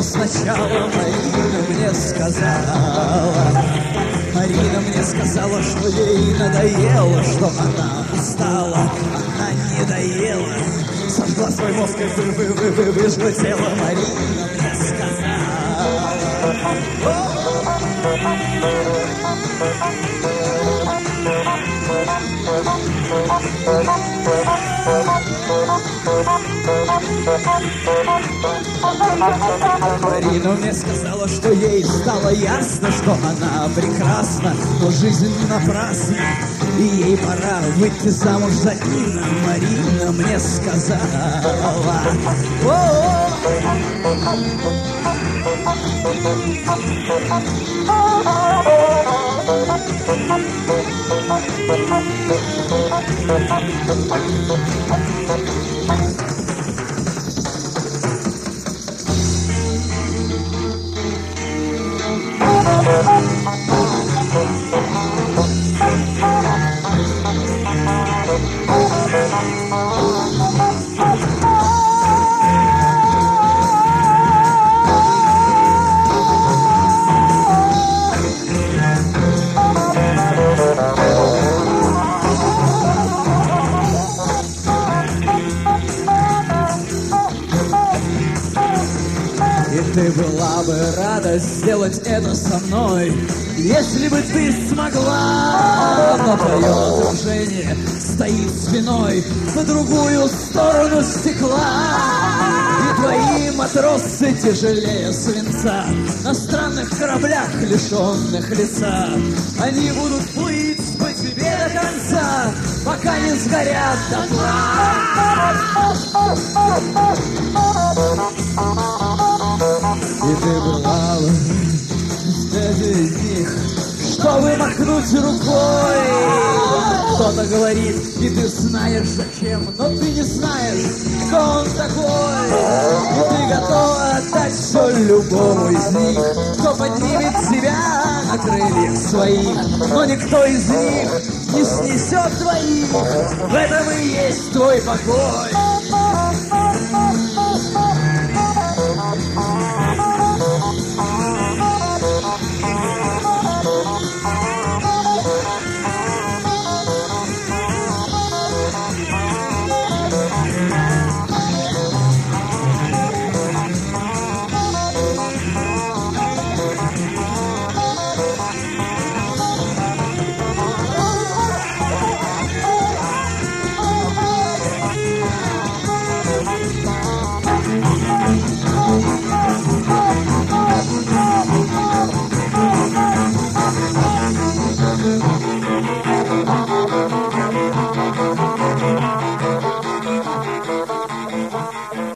сначала Марина мне сказала, что ей надоело, что она устала, она не доела, сожгла свой мозг и выжгла тело. Марина мне сказала. Марина мне сказала, что ей стало ясно, что она прекрасна, но жизнь напрасна, и ей пора выйти замуж за Инна. Марина мне сказала. Ты была бы рада сделать это со мной, если бы ты смогла. Но твое отражение стоит спиной по другую сторону стекла, и твои матросы тяжелее свинца на странных кораблях, лишенных лица. Они будут плыть по тебе до конца, пока не сгорят дотла. И ты была бы среди них, чтобы махнуть рукой. Кто-то говорит, и ты знаешь зачем, но ты не знаешь, кто он такой. И ты готова отдать все любому из них, кто поднимет тебя на крыльях своих. Но никто из них не снесет твоих, в этом и есть твой покой.